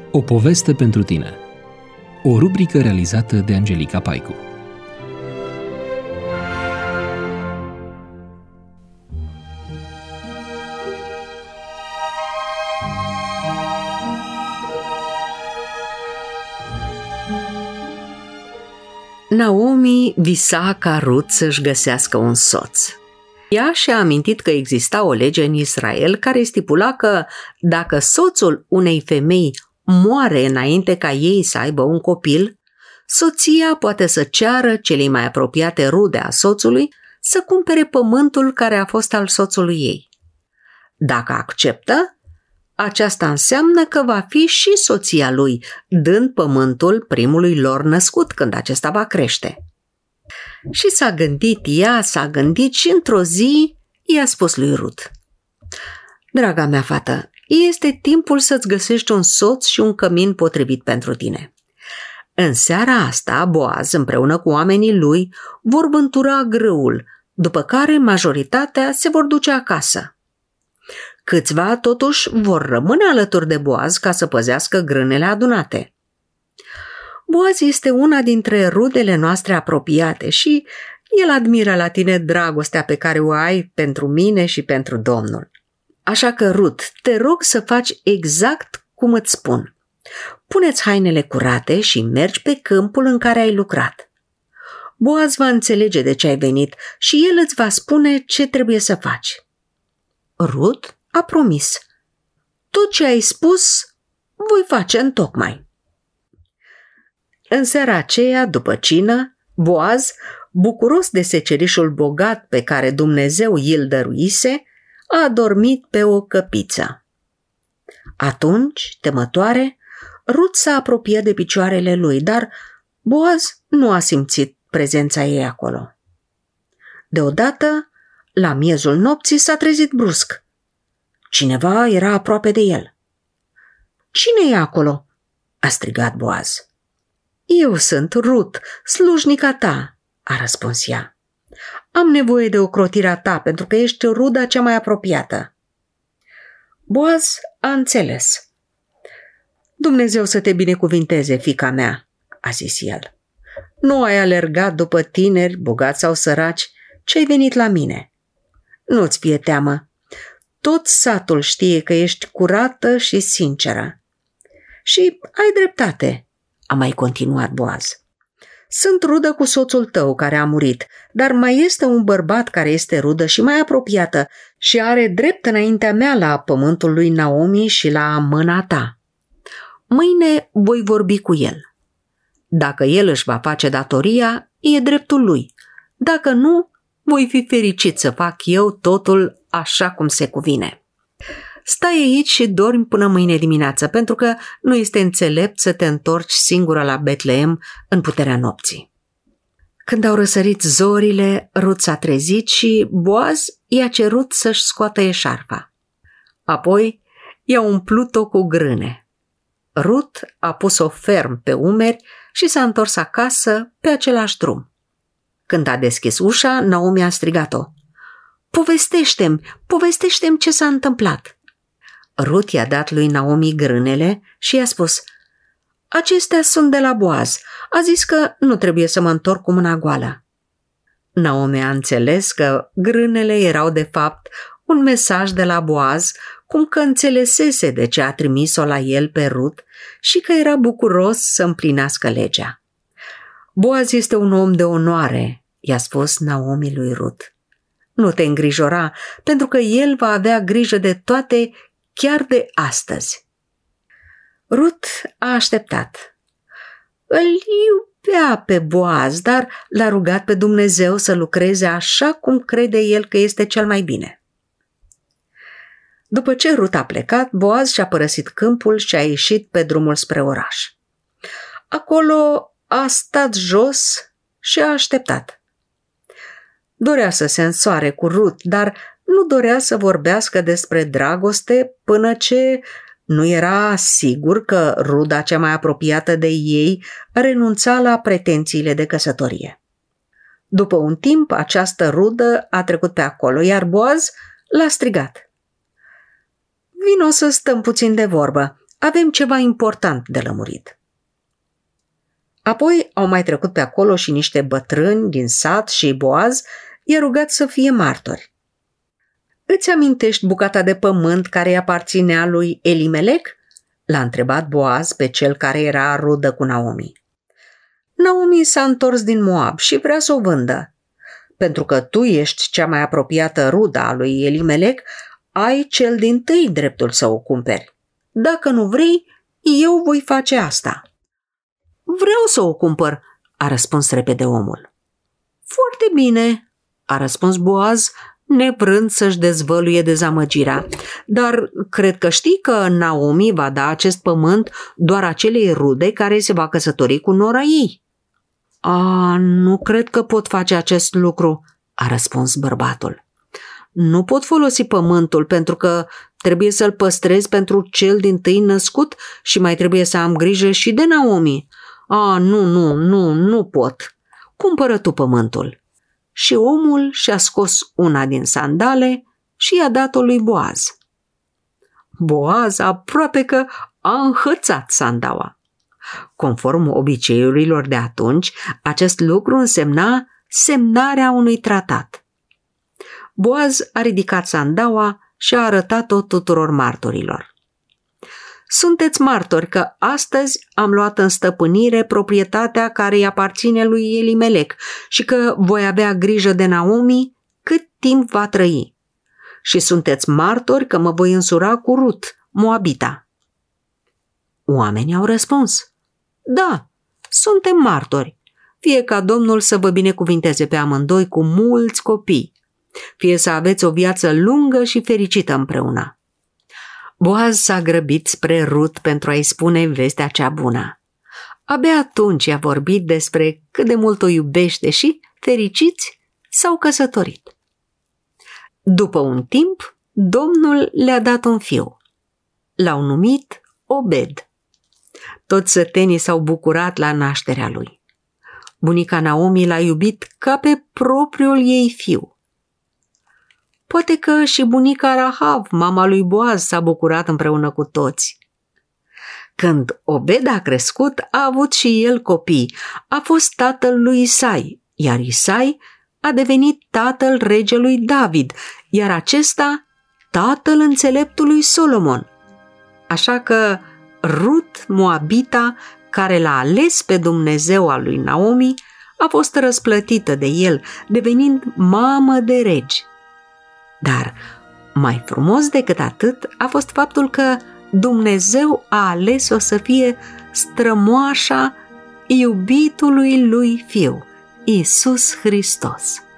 O poveste pentru tine. O rubrică realizată de Angelica Paicu. Naomi visa ca Rut să-și găsească un soț. Ea și-a amintit că exista o lege în Israel care stipula că dacă soțul unei femei moare înainte ca ei să aibă un copil, soția poate să ceară celei mai apropiate rude a soțului să cumpere pământul care a fost al soțului ei. Dacă acceptă, aceasta înseamnă că va fi și soția lui, dând pământul primului lor născut când acesta va crește. Și s-a gândit și într-o zi i-a spus lui Rut: „Draga mea fată, este timpul să-ți găsești un soț și un cămin potrivit pentru tine. În seara asta, Boaz, împreună cu oamenii lui, vor vântura grâul, după care majoritatea se vor duce acasă. Câțiva, totuși, vor rămâne alături de Boaz ca să păzească grânele adunate. Boaz este una dintre rudele noastre apropiate și el admiră la tine dragostea pe care o ai pentru mine și pentru Domnul. Așa că, Rut, te rog să faci exact cum îți spun. Pune-ți hainele curate și mergi pe câmpul în care ai lucrat. Boaz va înțelege de ce ai venit și el îți va spune ce trebuie să faci.” Rut a promis: „Tot ce ai spus voi face întocmai.” În seara aceea, după cină, Boaz, bucuros de secerișul bogat pe care Dumnezeu îl dăruise, a adormit pe o căpiță. Atunci, temătoare, Rut s-a apropiat de picioarele lui, dar Boaz nu a simțit prezența ei acolo. Deodată, la miezul nopții, s-a trezit brusc. Cineva era aproape de el. „Cine e acolo?” a strigat Boaz. „Eu sunt Rut, slujnica ta,” a răspuns ea. „Am nevoie de ocrotirea ta pentru că ești ruda cea mai apropiată.” Boaz a înțeles. „Dumnezeu să te binecuvinteze, fiica mea,” a zis el. „Nu ai alergat după tineri, bogați sau săraci, ci ai venit la mine. Nu-ți fie teamă. Tot satul știe că ești curată și sinceră. Și ai dreptate,” a mai continuat Boaz. „Sunt rudă cu soțul tău care a murit, dar mai este un bărbat care este rudă și mai apropiată și are drept înaintea mea la pământul lui Naomi și la mâna ta. Mâine voi vorbi cu el. Dacă el își va face datoria, e dreptul lui. Dacă nu, voi fi fericit să fac eu totul așa cum se cuvine. Stai aici și dormi până mâine dimineață, pentru că nu este înțelept să te întorci singură la Betleem în puterea nopții.” Când au răsărit zorile, Rut s-a trezit și Boaz i-a cerut să-și scoată eșarfa. Apoi i-a umplut-o cu grâne. Rut a pus-o ferm pe umeri și s-a întors acasă pe același drum. Când a deschis ușa, Naomi a strigat-o: Povestește-mi ce s-a întâmplat.” Rut i-a dat lui Naomi grânele și i-a spus: „Acestea sunt de la Boaz. A zis că nu trebuie să mă întorc cu mâna goală.” Naomi a înțeles că grânele erau de fapt un mesaj de la Boaz, cum că înțelesese de ce a trimis-o la el pe Rut și că era bucuros să împlinească legea. „Boaz este un om de onoare,” i-a spus Naomi lui Rut. „Nu te îngrijora, pentru că el va avea grijă de toate chiar de astăzi.” Rut a așteptat. Îl iubea pe Boaz, dar l-a rugat pe Dumnezeu să lucreze așa cum crede el că este cel mai bine. După ce Rut a plecat, Boaz și-a părăsit câmpul și a ieșit pe drumul spre oraș. Acolo a stat jos și a așteptat. Dorea să se însoare cu Rut, dar nu dorea să vorbească despre dragoste până ce nu era sigur că ruda cea mai apropiată de ei renunța la pretențiile de căsătorie. După un timp, această rudă a trecut pe acolo, iar Boaz l-a strigat: „Vino să stăm puțin de vorbă. avem ceva important de lămurit. Apoi au mai trecut pe acolo și niște bătrâni din sat și Boaz i-a rugat să fie martori. Îți amintești bucata de pământ care îi aparținea lui Elimelec? L-a întrebat Boaz pe cel care era rudă cu Naomi. Naomi s-a întors din Moab și vrea să o vândă. Pentru că tu ești cea mai apropiată rudă a lui Elimelec, ai cel dintâi dreptul să o cumperi. Dacă nu vrei, eu voi face asta. Vreau să o cumpăr, a răspuns repede omul. Foarte bine, a răspuns Boaz, nevrând să-și dezvăluie dezamăgirea, dar cred că știi că Naomi va da acest pământ doar acelei rude care se va căsători cu nora ei. Nu cred că pot face acest lucru, a răspuns bărbatul. Nu pot folosi pământul pentru că trebuie să-l păstrez pentru cel dintâi născut și mai trebuie să am grijă și de Naomi. Nu pot. Cumpără tu pământul. Și omul și-a scos una din sandale și i-a dat-o lui Boaz. Boaz aproape că a înhățat sandaua. Conform obiceiurilor de atunci, acest lucru însemna semnarea unui tratat. Boaz a ridicat sandaua și a arătat-o tuturor martorilor. Sunteți martori că astăzi am luat în stăpânire proprietatea care îi aparține lui Elimelec și că voi avea grijă de Naomi cât timp va trăi. Și sunteți martori că mă voi însura cu Rut, Moabita. Oamenii au răspuns: da, suntem martori. Fie ca Domnul să vă binecuvinteze pe amândoi cu mulți copii, fie să aveți o viață lungă și fericită împreună. Boaz s-a grăbit spre Rut pentru a-i spune vestea cea bună. Abia atunci i-a vorbit despre cât de mult o iubește și, fericiți, s-au căsătorit. După un timp, Domnul le-a dat un fiu. L-au numit Obed. Toți sătenii s-au bucurat la nașterea lui. Bunica Naomi l-a iubit ca pe propriul ei fiu. Poate că și bunica Rahav, mama lui Boaz, s-a bucurat împreună cu toți. Când Obed a crescut, a avut și el copii. A fost tatăl lui Isai, iar Isai a devenit tatăl regelui David, iar acesta tatăl înțeleptului Solomon. Așa că Rut, Moabita, care l-a ales pe Dumnezeu al lui Naomi, a fost răsplătită de el, devenind mamă de regi. Dar mai frumos decât atât a fost faptul că Dumnezeu a ales-o să fie strămoașa iubitului lui Fiu, Iisus Hristos.